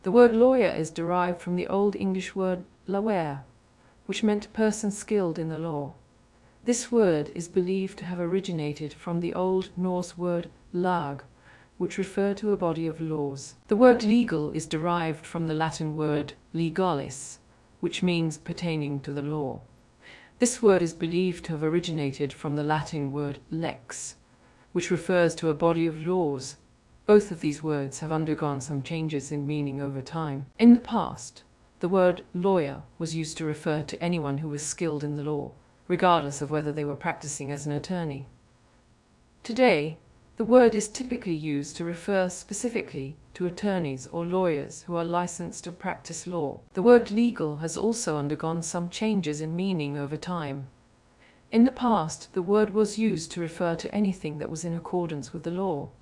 The word lawyer is derived from the Old English word lawere, which meant a person skilled in the law. This word is believed to have originated from the Old Norse word lag, which referred to a body of laws. The word legal is derived from the Latin word legalis, which means pertaining to the law. This word is believed to have originated from the Latin word lex, which refers to a body of laws. Both of these words have undergone some changes in meaning over time. In the past, the word lawyer was used to refer to anyone who was skilled in the law, regardless of whether they were practicing as an attorney. Today, the word is typically used to refer specifically to attorneys or lawyers who are licensed to practice law. The word legal has also undergone some changes in meaning over time. In the past, the word was used to refer to anything that was in accordance with the law.